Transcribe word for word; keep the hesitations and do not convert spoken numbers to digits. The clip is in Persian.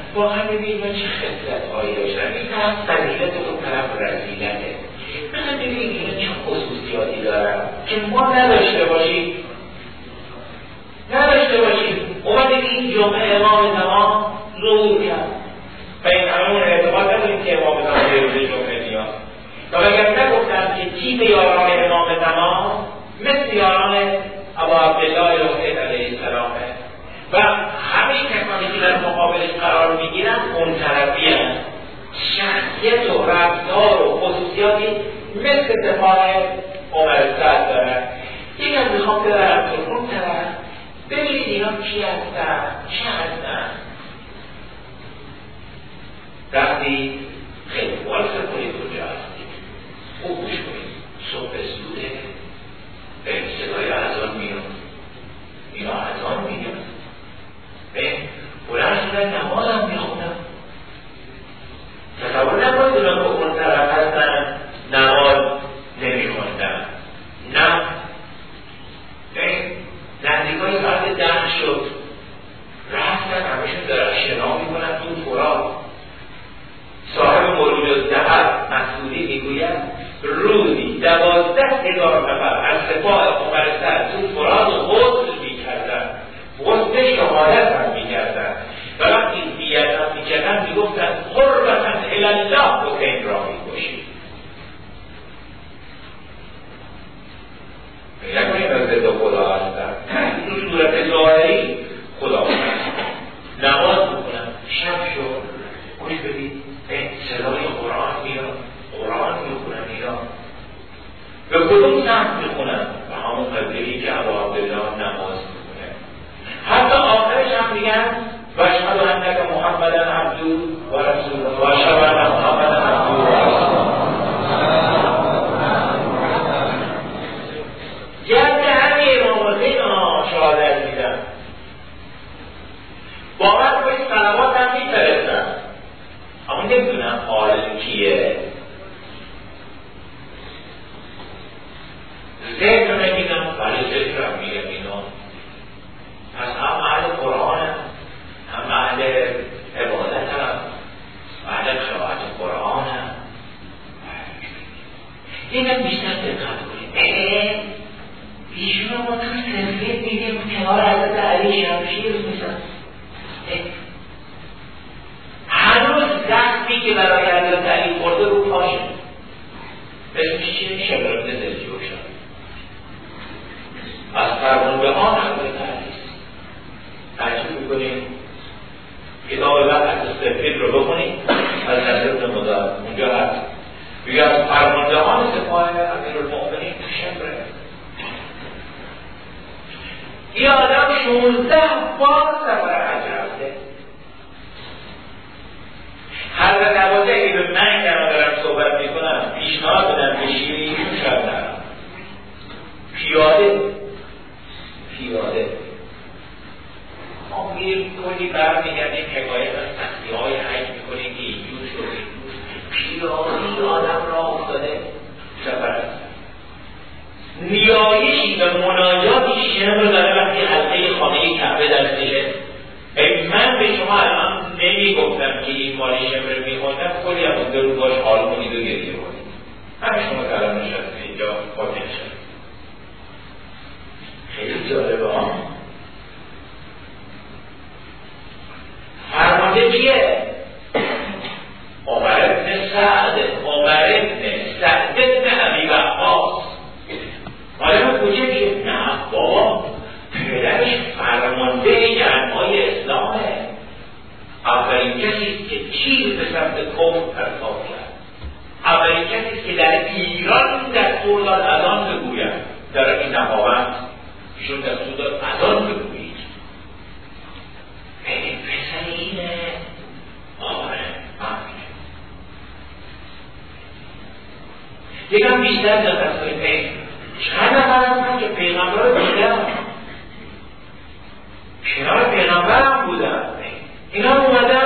واقعا ببینید چه خصلت هایی داشتن. این طرف فضیلت و اون طرف رذیلته. مثلا ببینید اینا چه خصوصیاتی دارن که ما نداشته باشیم نداشته باشیم. اومده این جمعه امام زمان ظهور کرد و این همون اعتقاد نداریم که امام زمان به روز جمعه میاد و اگر نگفتم که تیپ یاران امام زمان مثل یاران ابا عبدالله الحسین علیه السلامه و همه کسانی که در مقابلش قرار میگیرن اون طرفی هست، شخصیت و رفتار و خصوصیاتی مثل دفاع عمر سعد دارن. یک از میخوام ببرم تو اون طرف ببینید اینا کی هستن چه هستن. وقتی خیلی وارسه کنید کجا هستید خوب گوش کنید. صبح زوده به صدای اذان میاد، اینا اذان میاد به بلند شدن نماز هم میخونم. تصور نکنید اونا که اون طرف هستن نماز نمیخوندن. نه نزدیکای ساعت ده شد رفتن همشون دارن شنا میکنن تو فرات. صاحب مولود الذهب مسئولی میگوید روزی دوازده هزار نفر از سپاه عمر سعد تو فرات غسل میکردن، غسل شهادت هم میکردن و وقتی بیعت هم میکردن میگفتن قربتا الی الله حسین را میکشید. نکنید از ضد خدا هستن. تو صورت ظاهری خدا هستن. نماز بکنم شب شد گوش بدید صدای قرآن میاد، قرآن میخونن اینا به کدوم سمت میخونن؟ و همون قبلهی که ابا عبدالله نماز میخونه. حتی آخرش هم میگن و اشهد انک محمدا عبده و رسوله و اشهد ان محمدا عبده و رسوله. جد همه امام حسین شهادت میدن. باور کنید صلوات هم میفرستن اما نمیدونم حال کیه. ذکر نمیدونم ولی ذکر هم میگم اینا. پس هم اهل قرآن هم هم اهل عبادت هم اهل قرائت قرآن هم. اینم بیشتر دقت کنید. ایشون ما تو سلسله میگیم کنار حضرت علی شمشیر میسن. هنوز دستی که برای حضرت علی خورده رو پاشه اسمش چیه؟ شبرد دلجوشن. از فرمانبهان حضرت علی ترجیح میکنیم کتاب وقت سفید رو بخونیم از حضرت مدار اونجا هست بگه از فرمانبهان سپاه امیرالمؤمنین شبره. این آدم شونزده بار سفر حج رفته. حضرت عباسی اگه به من کنم دارم صحبت میکنم پیشنهاد بدم به شیری شاید نرم پیاده پیاده ما میریم کلی برمیگردیم حکایت از سختی های حج میکنیم که اینجور شد پیاده آدم را افتاده سفر هست. نیایشی و مناجاتی شنم رو داره وقتی حلقه خانه کعبه دستشه. من به شما الان نمی گفتم که این مالی شمره می خوندم کلی هم اون درو باش حال کنید و گریه کنید. همه شما کلام نشسته اینجا خاطر شد. خیلی جالبه ها. فرمانده کیه؟ عمر ابن سعد عمر ابن سعد ابن ابی وقاص. حالا ما کجا که نه بابا پدرش فرمانده جنگ‌های اسلامه. اولین کسیست که تیر به سمت کفر پرتاب کرد. اولین کسیست که در ایران دستور داد اذان بگوید. در این نهایت ایشون دستور داد اذان بگویید. این پسر اینه آره آمینه. یکم بیشتر دقت کنید. چند نفر هستن که پیغمبر رو دیدن کنار پیغمبر هم بودن. اینا اومدن